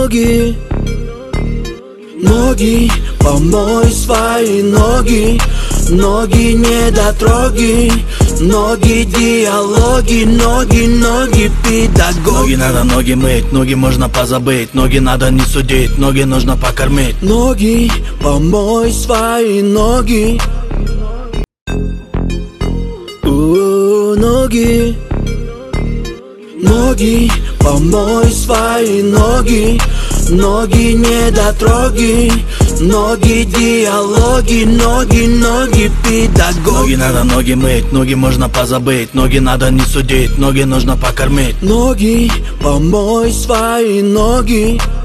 ноги, ноги, помой свои ноги, ноги недотроги, ноги диалоги, ноги педагоги. Ноги надо ноги мыть, ноги можно позабыть, ноги надо не судить, ноги нужно покормить. Ноги, помой свои ноги, ноги, ноги, помой свои ноги, ноги недотроги, ноги диалоги, ноги педагоги. Ноги надо ноги мыть, ноги можно позабыть, ноги надо не судить, ноги нужно покормить. Ноги, помой свои ноги,